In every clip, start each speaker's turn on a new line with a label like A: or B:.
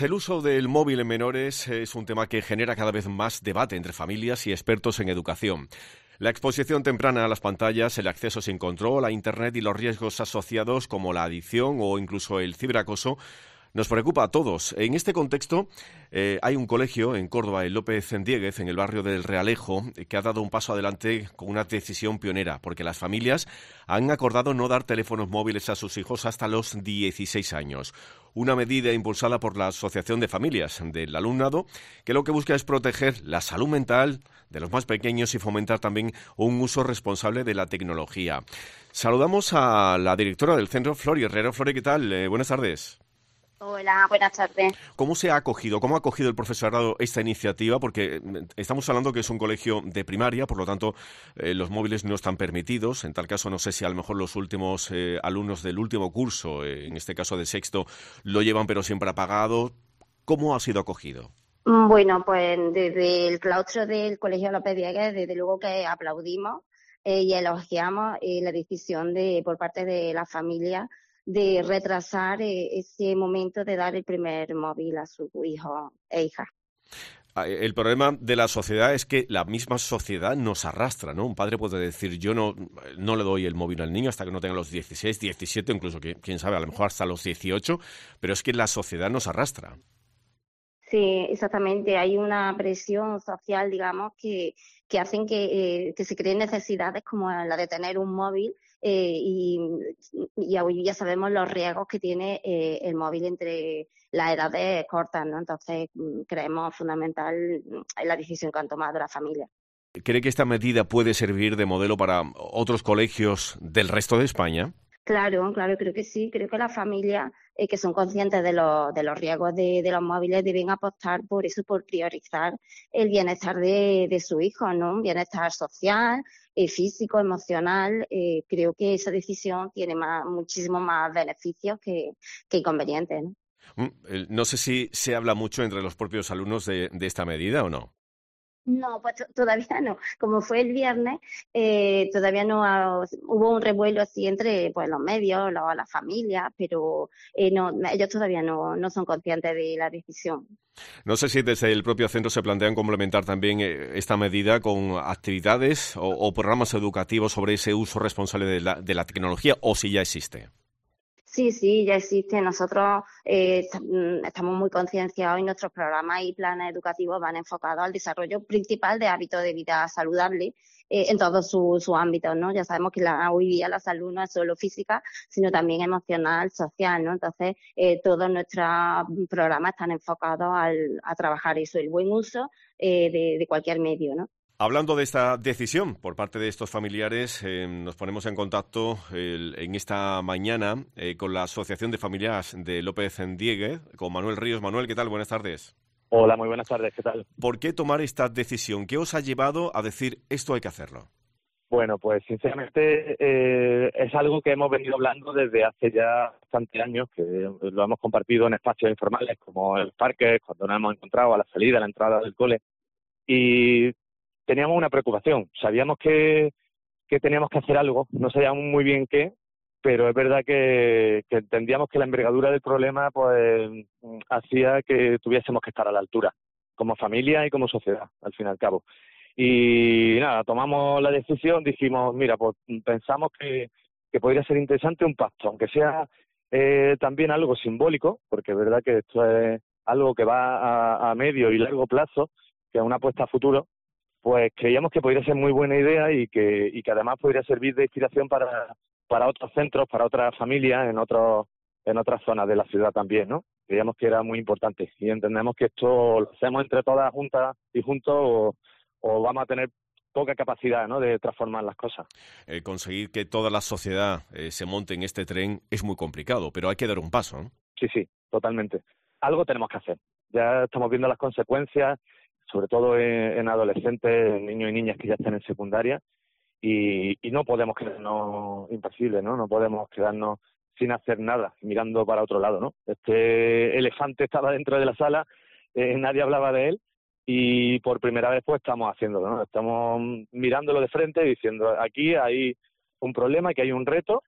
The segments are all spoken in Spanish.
A: El uso del móvil en menores es un tema que genera cada vez más debate entre familias y expertos en educación. La exposición temprana a las pantallas, el acceso sin control a Internet y los riesgos asociados como la adicción o incluso el ciberacoso nos preocupa a todos. En este contexto, hay un colegio en Córdoba, en López Diéguez, en el barrio del Realejo, que ha dado un paso adelante con una decisión pionera, porque las familias han acordado no dar teléfonos móviles a sus hijos hasta los 16 años. Una medida impulsada por la Asociación de Familias del Alumnado, que lo que busca es proteger la salud mental de los más pequeños y fomentar también un uso responsable de la tecnología. Saludamos a la directora del centro, Flori Herrero. Flori, ¿qué tal? Buenas tardes.
B: Hola, buenas tardes.
A: ¿Cómo se ha acogido, cómo ha acogido el profesorado esta iniciativa? Porque estamos hablando que es un colegio de primaria, por lo tanto los móviles no están permitidos. En tal caso, no sé si a lo mejor los últimos alumnos del último curso, en este caso de sexto, lo llevan pero siempre apagado. ¿Cómo ha sido acogido?
B: Bueno, pues desde el claustro del Colegio López Dieguez, desde luego que aplaudimos y elogiamos la decisión por parte de la familia de retrasar ese momento de dar el primer móvil a su hijo e hija.
A: El problema de la sociedad es que la misma sociedad nos arrastra, ¿no? Un padre puede decir, yo no le doy el móvil al niño hasta que no tenga los 16, 17, incluso, quién sabe, a lo mejor hasta los 18, pero es que la sociedad nos arrastra.
B: Sí, exactamente. Hay una presión social, digamos, que hacen que se creen necesidades como la de tener un móvil y hoy ya sabemos los riesgos que tiene el móvil entre las edades cortas, ¿no? Entonces, creemos fundamental la decisión que han tomado la familia.
A: ¿Cree que esta medida puede servir de modelo para otros colegios del resto de España?
B: Claro, claro, creo que sí. Creo que las familias que son conscientes de los riesgos de los móviles deben apostar por eso, por priorizar el bienestar de su hijo, ¿no? Un bienestar social, físico, emocional. Creo que esa decisión tiene muchísimo más beneficios que inconvenientes, ¿no?
A: No sé si se habla mucho entre los propios alumnos de esta medida o no.
B: No, pues todavía no. Como fue el viernes, todavía no hubo un revuelo así entre pues los medios, las familias, pero no, ellos todavía no son conscientes de la decisión.
A: No sé si desde el propio centro se plantean complementar también esta medida con actividades o programas educativos sobre ese uso responsable de la tecnología o si ya existe.
B: Sí, sí, ya existe. Nosotros estamos muy concienciados y nuestros programas y planes educativos van enfocados al desarrollo principal de hábitos de vida saludable en todos sus ámbitos, ¿no? Ya sabemos que hoy día la salud no es solo física, sino también emocional, social, ¿no? Entonces, todos nuestros programas están enfocados a trabajar eso, el buen uso de cualquier medio, ¿no?
A: Hablando de esta decisión por parte de estos familiares, nos ponemos en contacto en esta mañana con la Asociación de Familias de López Diéguez, con Manuel Ríos. Manuel, ¿qué tal? Buenas tardes.
C: Hola, muy buenas tardes, ¿qué tal?
A: ¿Por qué tomar esta decisión? ¿Qué os ha llevado a decir esto hay que hacerlo?
C: Bueno, pues sinceramente es algo que hemos venido hablando desde hace ya bastantes años, que lo hemos compartido en espacios informales como el parque, cuando nos hemos encontrado a la salida, a la entrada del cole, y teníamos una preocupación. Sabíamos que teníamos que hacer algo, no sabíamos muy bien qué, pero es verdad que entendíamos que la envergadura del problema pues hacía que tuviésemos que estar a la altura, como familia y como sociedad, al fin y al cabo. Y nada, tomamos la decisión, dijimos, mira, pues pensamos que podría ser interesante un pacto, aunque sea también algo simbólico, porque es verdad que esto es algo que va a medio y largo plazo, que es una apuesta a futuro, pues creíamos que podría ser muy buena idea y que además podría servir de inspiración para otros centros, para otras familias en otras zonas de la ciudad también, ¿no? Creíamos que era muy importante y entendemos que esto lo hacemos entre todas juntas y juntos o vamos a tener poca capacidad, ¿no?, de transformar las cosas.
A: Conseguir que toda la sociedad se monte en este tren es muy complicado, pero hay que dar un paso, ¿no?
C: Sí, sí, totalmente. Algo tenemos que hacer. Ya estamos viendo las consecuencias, sobre todo en adolescentes, en niños y niñas que ya están en secundaria, y no podemos quedarnos impasibles, ¿no? No podemos quedarnos sin hacer nada, mirando para otro lado, ¿no? Este elefante estaba dentro de la sala, nadie hablaba de él, y por primera vez pues estamos haciéndolo, ¿no? Estamos mirándolo de frente y diciendo, aquí hay un problema, que hay un reto,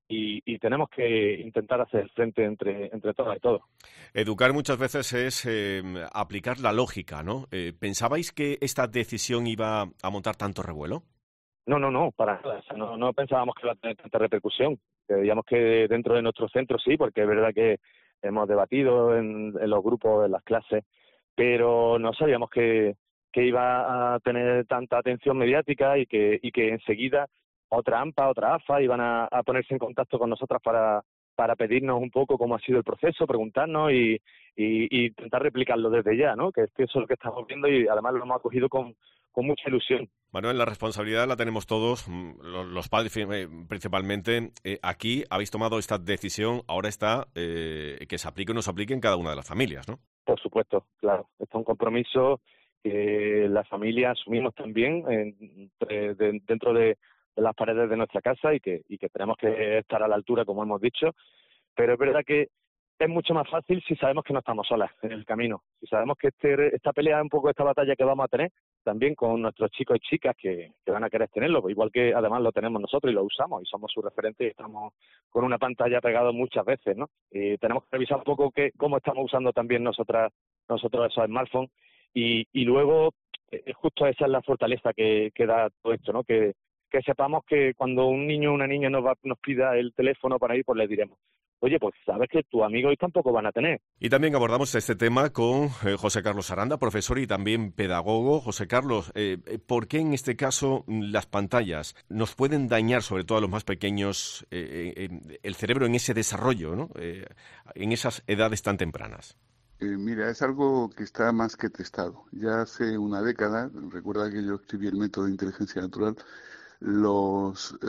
C: y tenemos que intentar hacer frente entre todas y todos.
A: Educar muchas veces es aplicar la lógica, ¿no? ¿Pensabais que esta decisión iba a montar tanto revuelo?
C: No, para nada. O sea, no pensábamos que iba a tener tanta repercusión. Creíamos que dentro de nuestro centro sí, porque es verdad que hemos debatido en los grupos, en las clases, pero no sabíamos que iba a tener tanta atención mediática y que enseguida otra AMPA, otra AFA iban a ponerse en contacto con nosotras para pedirnos un poco cómo ha sido el proceso, preguntarnos y intentar replicarlo desde ya, ¿no? Que eso es lo que estamos viendo y además lo hemos acogido con mucha ilusión.
A: Manuel, la responsabilidad la tenemos todos, los padres principalmente. Aquí habéis tomado esta decisión, ahora está que se aplique o no se aplique en cada una de las familias, ¿no?
C: Por supuesto, claro. Esto es un compromiso que la familia asumimos también dentro de las paredes de nuestra casa y que tenemos que estar a la altura, como hemos dicho. Pero es verdad que es mucho más fácil si sabemos que no estamos solas en el camino. Si sabemos que esta pelea, un poco esta batalla que vamos a tener, también con nuestros chicos y chicas que van a querer tenerlo, pues igual que además lo tenemos nosotros y lo usamos y somos su referente y estamos con una pantalla pegado muchas veces, ¿no? Y tenemos que revisar un poco cómo estamos usando también nosotros esos smartphones y luego justo esa es la fortaleza que da todo esto, ¿no? Que sepamos que cuando un niño o una niña nos pida el teléfono para ir, pues le diremos: oye, pues sabes que tus amigos hoy tampoco van a tener.
A: Y también abordamos este tema con José Carlos Aranda, profesor y también pedagogo. José Carlos, ¿por qué en este caso las pantallas nos pueden dañar, sobre todo a los más pequeños, el cerebro en ese desarrollo, ¿no? En esas edades tan tempranas?
D: Mira, es algo que está más que testado. Ya hace una década, recuerda que yo escribí el método de inteligencia natural, los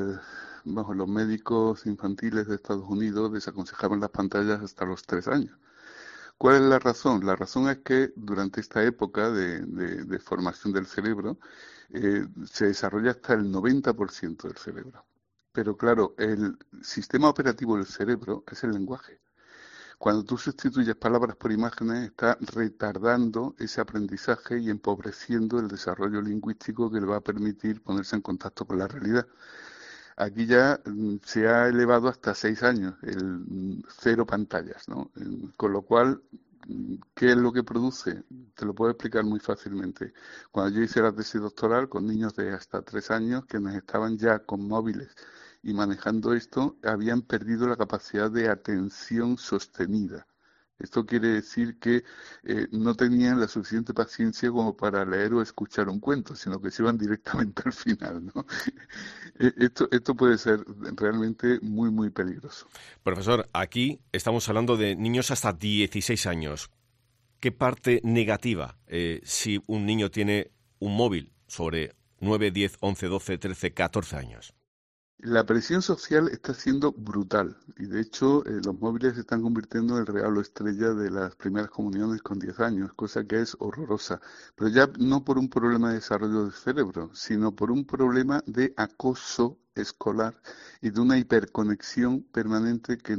D: médicos infantiles de Estados Unidos desaconsejaban las pantallas hasta los 3 años. ¿Cuál es la razón? La razón es que durante esta época de formación del cerebro se desarrolla hasta el 90% del cerebro. Pero claro, el sistema operativo del cerebro es el lenguaje. Cuando tú sustituyes palabras por imágenes, está retardando ese aprendizaje y empobreciendo el desarrollo lingüístico que le va a permitir ponerse en contacto con la realidad. Aquí ya se ha elevado hasta 6 años el 0 pantallas, ¿no? Con lo cual, ¿qué es lo que produce? Te lo puedo explicar muy fácilmente. Cuando yo hice la tesis doctoral con niños de hasta 3 años que nos estaban ya con móviles y manejando esto, habían perdido la capacidad de atención sostenida. Esto quiere decir que no tenían la suficiente paciencia como para leer o escuchar un cuento, sino que se iban directamente al final, ¿no? Esto puede ser realmente muy, muy peligroso.
A: Profesor, aquí estamos hablando de niños hasta 16 años. ¿Qué parte negativa si un niño tiene un móvil sobre 9, 10, 11, 12, 13, 14 años?
D: La presión social está siendo brutal y de hecho los móviles se están convirtiendo en el regalo estrella de las primeras comuniones con 10 años, cosa que es horrorosa. Pero ya no por un problema de desarrollo del cerebro, sino por un problema de acoso escolar y de una hiperconexión permanente que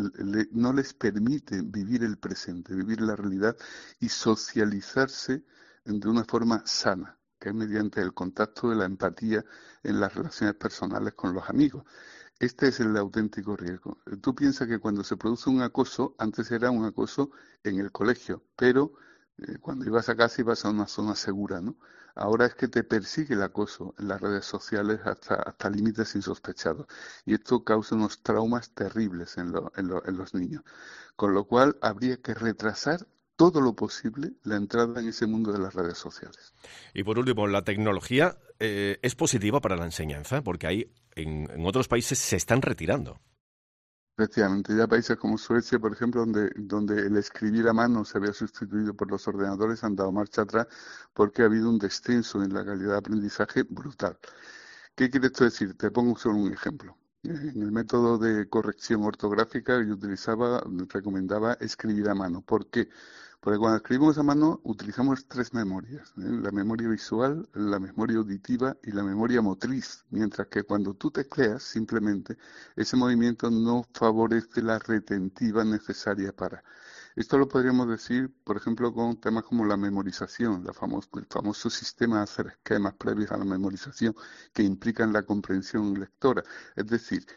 D: no les permite vivir el presente, vivir la realidad y socializarse de una forma sana, que es mediante el contacto de la empatía en las relaciones personales con los amigos. Este es el auténtico riesgo. Tú piensas que cuando se produce un acoso, antes era un acoso en el colegio, pero cuando ibas a casa ibas a una zona segura, ¿no? Ahora es que te persigue el acoso en las redes sociales hasta límites insospechados. Y esto causa unos traumas terribles en los niños. Con lo cual habría que retrasar todo lo posible la entrada en ese mundo de las redes sociales.
A: Y por último, la tecnología es positiva para la enseñanza, porque ahí en otros países se están retirando.
D: Efectivamente, ya países como Suecia, por ejemplo, donde el escribir a mano se había sustituido por los ordenadores, han dado marcha atrás porque ha habido un descenso en la calidad de aprendizaje brutal. ¿Qué quiere esto decir? Te pongo solo un ejemplo. En el método de corrección ortográfica yo recomendaba escribir a mano. ¿Por qué? Porque cuando escribimos a mano utilizamos 3 memorias, la memoria visual, la memoria auditiva y la memoria motriz, mientras que cuando tú tecleas simplemente ese movimiento no favorece la retentiva necesaria para. Esto lo podríamos decir, por ejemplo, con temas como la memorización, el famoso sistema de hacer esquemas previos a la memorización que implican la comprensión lectora. Es decir,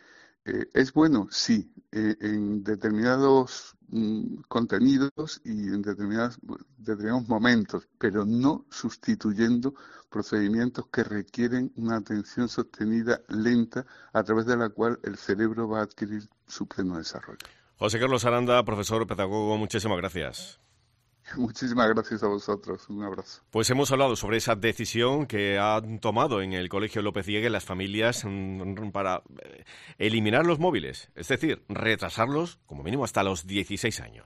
D: ¿Es bueno? Sí, en determinados contenidos y en determinados momentos, pero no sustituyendo procedimientos que requieren una atención sostenida, lenta, a través de la cual el cerebro va a adquirir su pleno desarrollo.
A: José Carlos Aranda, profesor pedagogo, muchísimas gracias.
D: Muchísimas gracias a vosotros. Un abrazo.
A: Pues hemos hablado sobre esa decisión que han tomado en el Colegio López Diegue las familias para eliminar los móviles, es decir, retrasarlos como mínimo hasta los 16 años.